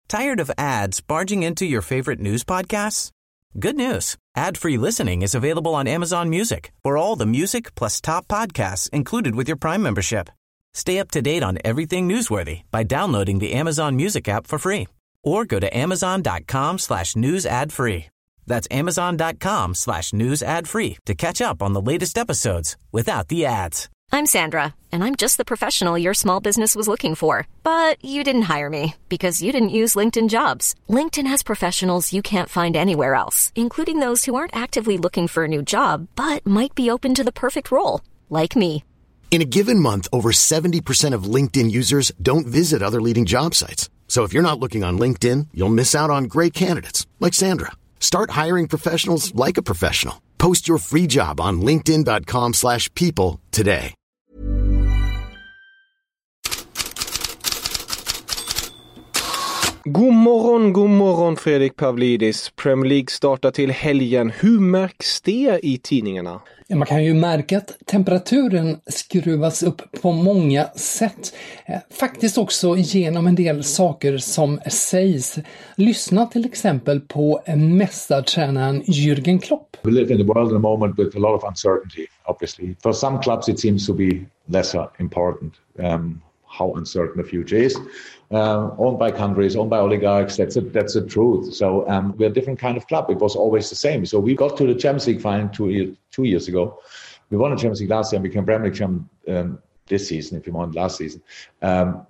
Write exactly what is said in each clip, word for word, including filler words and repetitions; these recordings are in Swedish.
Tired of ads barging into your favorite news podcasts? Good news. Ad-free listening is available on Amazon Music for all the music plus top podcasts included with your Prime membership. Stay up to date on everything newsworthy by downloading the Amazon Music app for free or go to amazon.com slash news ad free. That's amazon.com slash news ad free to catch up on the latest episodes without the ads. I'm Sandra, and I'm just the professional your small business was looking for. But you didn't hire me because you didn't use LinkedIn Jobs. LinkedIn has professionals you can't find anywhere else, including those who aren't actively looking for a new job, but might be open to the perfect role, like me. In a given month, over seventy percent of LinkedIn users don't visit other leading job sites. So if you're not looking on LinkedIn, you'll miss out on great candidates, like Sandra. Start hiring professionals like a professional. Post your free job on linkedin.com slash people today. God morgon, god morgon Fredrik Pavlidis. Premier League startar till helgen. Hur märks det i tidningarna? Ja, man kan ju märka att temperaturen skruvas upp på många sätt. Faktiskt också genom en del saker som sägs. Lyssna till exempel på mästartränaren Jürgen Klopp. We live in a world at the moment with a lot of uncertainty, obviously. For some clubs it seems to be lesser important. Um, how uncertain the future is. Uh, owned by countries, owned by oligarchs, that's a, that's the truth. So um, we're a different kind of club. It was always the same. So we got to the Champions League final two, year, two years ago. We won the Champions League last year and became Premier League champion um, this season, if you want, last season, um,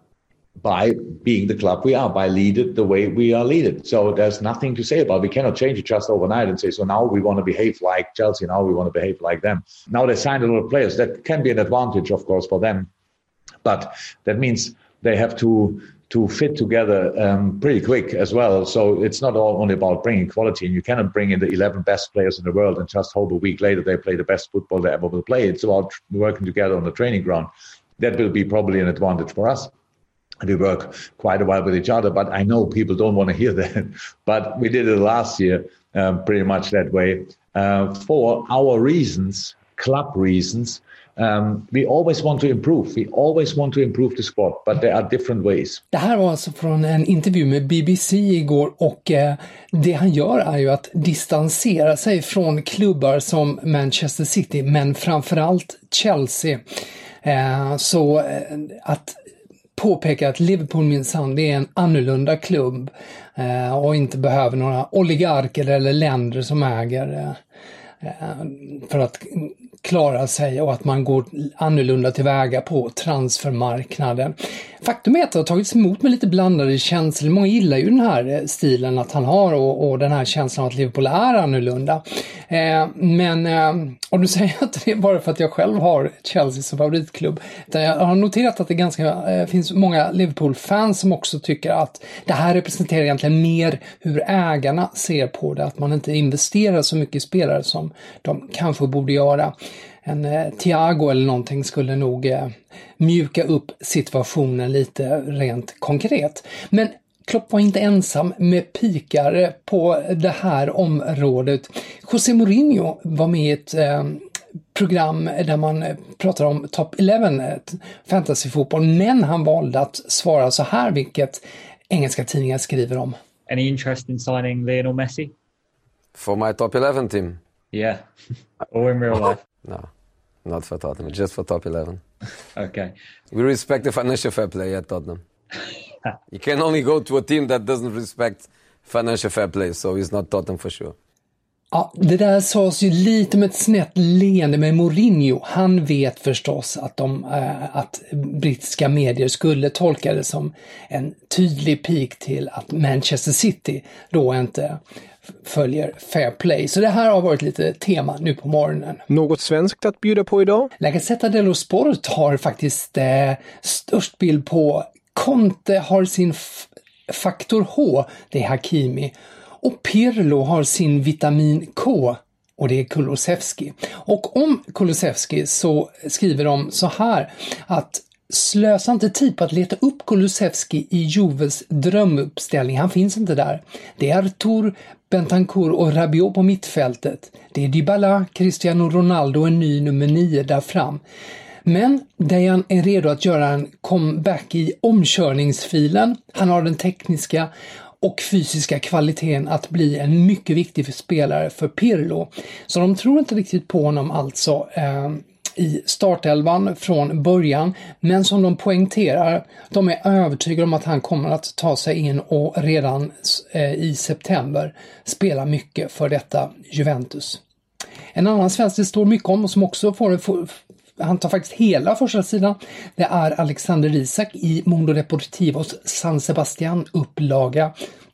by being the club we are, by leading the way we are leading. So there's nothing to say about it. We cannot change it just overnight and say, so now we want to behave like Chelsea, now we want to behave like them. Now they signed a lot of players. That can be an advantage, of course, for them. But that means they have to to fit together um, pretty quick as well. So it's not all only about bringing quality, and you cannot bring in the eleven best players in the world and just hope a week later they play the best football they ever will play. It's about working together on the training ground. That will be probably an advantage for us. We work quite a while with each other, but I know people don't want to hear that. But we did it last year um, pretty much that way. Uh, for our reasons, club reasons, Um, we always want to improve. We always want to improve the squad, but there are different ways. Det här var alltså från en intervju med B B C igår, och eh, det han gör är ju att distansera sig från klubbar som Manchester City, men framförallt Chelsea. Eh, så eh, att påpeka att Liverpool minsann, det är en annorlunda klubb eh, och inte behöver några oligarker eller länder som äger eh, för att klara sig, och att man går annorlunda tillväga på transfermarknaden. Faktum är att det har tagits emot med lite blandade känslor. Många gillar ju den här stilen att han har, och, och den här känslan att Liverpool är annorlunda. Eh, men eh, om du säger att det är bara för att jag själv har Chelsea som favoritklubb. Jag har noterat att det ganska eh, finns många Liverpool-fans som också tycker att det här representerar egentligen mer hur ägarna ser på det. Att man inte investerar så mycket i spelare som de kanske borde göra. En eh, Thiago eller någonting skulle nog eh, mjuka upp situationen lite rent konkret. Men Klopp var inte ensam med pikare på det här området. José Mourinho var med i ett eh, program där man pratar om Top elva, fantasyfotboll, men han valde att svara så här, vilket engelska tidningar skriver om. Any interest in signing Lionel Messi? For my top eleven team? Yeah, or in real life? No, not for Tottenham, just for top eleven. Okay. We respect the financial fair play at Tottenham. You can only go to a team that doesn't respect financial fair play, so he's not Tottenham for sure. Ja, det där sades ju lite med ett snett leende med Mourinho. Han vet förstås att, de, äh, att brittiska medier skulle tolka det som en tydlig pik till att Manchester City då inte följer fair play. Så det här har varit lite tema nu på morgonen. Något svenskt att bjuda på idag? La Gazzetta dello Sport har faktiskt eh, störst bild på Conte har sin f- faktor H, det är Hakimi. Och Pirlo har sin vitamin K, och det är Kulusevski. Och om Kulusevski så skriver de så här, att slösa inte tid på att leta upp Kulusevski i Juves drömuppställning. Han finns inte där. Det är Artur, Bentancur och Rabiot på mittfältet. Det är Dybala, Cristiano Ronaldo och en ny nummer nio där fram. Men Dejan är redo att göra en comeback i omkörningsfilen. Han har den tekniska och fysiska kvaliteten att bli en mycket viktig spelare för Pirlo. Så de tror inte riktigt på honom alltså eh, i startelvan från början, men som de poängterar, de är övertygade om att han kommer att ta sig in och redan eh, i september spela mycket för detta Juventus. En annan svensk det står mycket om och som också får, får han tar faktiskt hela första sidan. Det är Alexander Isak i Mundo Deportivos San Sebastian upplaga.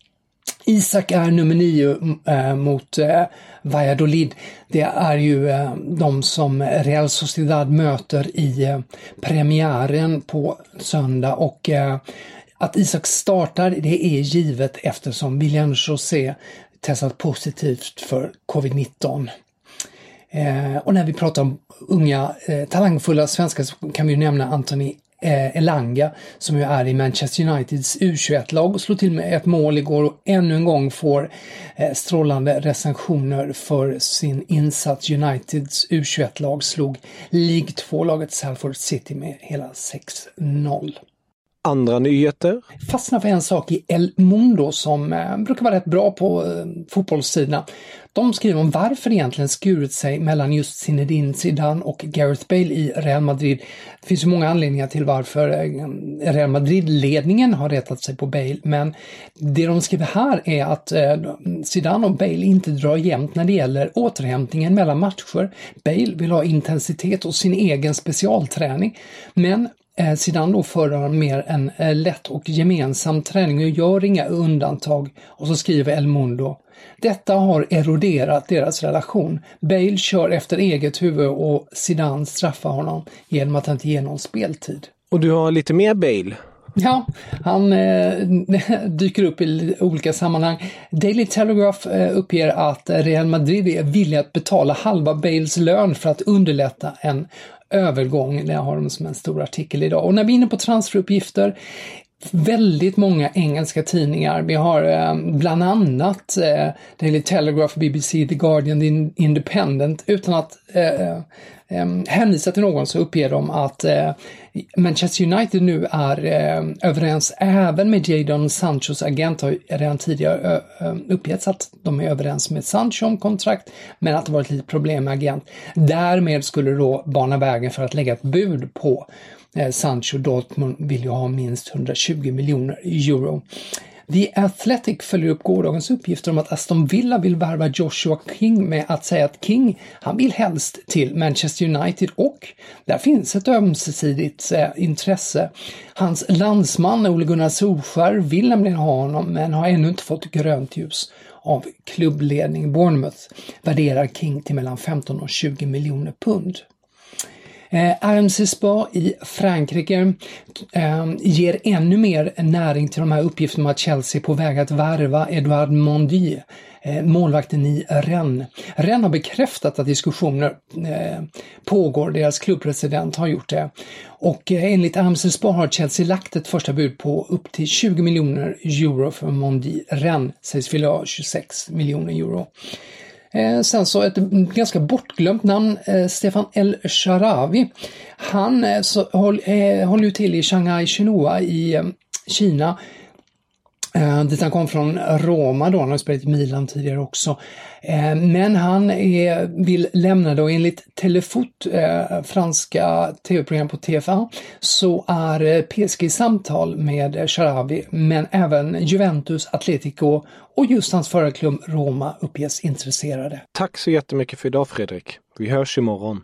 Isak är nummer nio äh, mot äh, Valladolid. Det är ju äh, de som Real Sociedad möter i äh, premiären på söndag, och äh, att Isak startar det är givet eftersom William José testat positivt för covid nitton. Eh, och när vi pratar om unga eh, talangfulla svenskar så kan vi ju nämna Anthony eh, Elanga som ju är i Manchester Uniteds U tjugoett-lag och slog till med ett mål igår och ännu en gång får eh, strålande recensioner för sin insats. Uniteds U tjugoett-lag slog League två-laget Salford City med hela sex noll. Andra nyheter? Fastnar för en sak i El Mundo som eh, brukar vara rätt bra på eh, fotbollssidorna. De skriver om varför egentligen skurit sig mellan just Zinedine Zidane och Gareth Bale i Real Madrid. Det finns ju många anledningar till varför eh, Real Madrid-ledningen har rättat sig på Bale, men det de skriver här är att eh, Zidane och Bale inte drar jämnt när det gäller återhämtningen mellan matcher. Bale vill ha intensitet och sin egen specialträning, men Zidane då föredrar mer en lätt och gemensam träning och gör inga undantag. Och så skriver El Mundo: detta har eroderat deras relation. Bale kör efter eget huvud och Zidane straffar honom genom att han inte ger någon speltid. Och du har lite mer Bale? Ja, han eh, dyker upp i olika sammanhang. Daily Telegraph eh, uppger att Real Madrid är villiga att betala halva Bales lön för att underlätta en övergång. Det har de som en stor artikel idag. Och när vi är inne på transferuppgifter, väldigt många engelska tidningar. Vi har eh, bland annat eh, Daily Telegraph, B B C, The Guardian, The Independent. Utan att eh, eh, hänvisa till någon så uppger de att eh, Manchester United nu är eh, överens även med Jadon Sanchos agent. Har redan tidigare eh, uppgetts att de är överens med Sancho om kontrakt, men att det var ett litet problem med agent. Därmed skulle det då bana vägen för att lägga ett bud på Sancho. Dortmund vill ju ha minst hundratjugo miljoner euro. The Athletic följer upp gårdagens uppgifter om att Aston Villa vill värva Joshua King med att säga att King, han vill helst till Manchester United, och där finns ett ömsesidigt eh, intresse. Hans landsman Ole Gunnar Solskjær vill nämligen ha honom, men har ännu inte fått grönt ljus av klubbledning. Bournemouth värderar King till mellan femton och tjugo miljoner pund. Eh, R M C Spa i Frankrike eh, ger ännu mer näring till de här uppgifterna om att Chelsea är på väg att värva Edouard Mendy, eh, målvakten i Rennes. Rennes har bekräftat att diskussioner eh, pågår, deras klubbpresident har gjort det. Och eh, enligt R M C Spa har Chelsea lagt ett första bud på upp till tjugo miljoner euro för Mendy. Rennes sägs vilja ha tjugosex miljoner euro. Eh, sen så ett ganska bortglömt namn, eh, Stefan El Sharawi. Han eh, så, håll, eh, håller ju till i Shanghai Shenhua i eh, Kina. Eh, dit han kom från Roma då, han har spelat i Milan tidigare också. Eh, men han är, vill lämna då enligt Telefoot, eh, franska tv-program på T F A, så är eh, P S G i samtal med Sharawi, men även Juventus, Atletico och just hans förra klubb Roma uppges intresserade. Tack så jättemycket för idag, Fredrik. Vi hörs imorgon.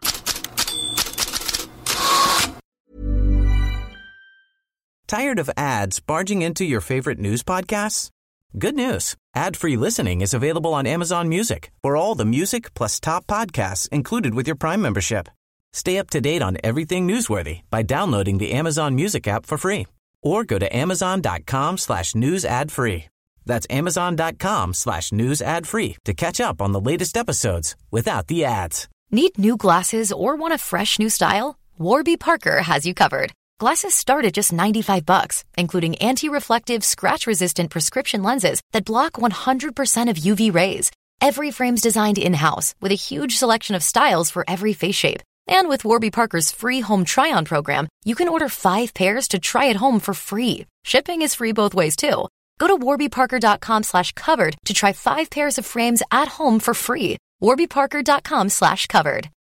Tired of ads barging into your favorite news podcasts? Good news. Ad-free listening is available on Amazon Music for all the music plus top podcasts included with your Prime membership. Stay up to date on everything newsworthy by downloading the Amazon Music app for free or go to amazon.com slash news ad free. That's amazon.com slash news ad free to catch up on the latest episodes without the ads. Need new glasses or want a fresh new style? Warby Parker has you covered. Glasses start at just ninety-five bucks, including anti-reflective, scratch-resistant prescription lenses that block one hundred percent of U V rays. Every frame's designed in-house with a huge selection of styles for every face shape. And with Warby Parker's free home try-on program, you can order five pairs to try at home for free. Shipping is free both ways, too. Go to warbyparker.com slash covered to try five pairs of frames at home for free. warbyparker.com slash covered.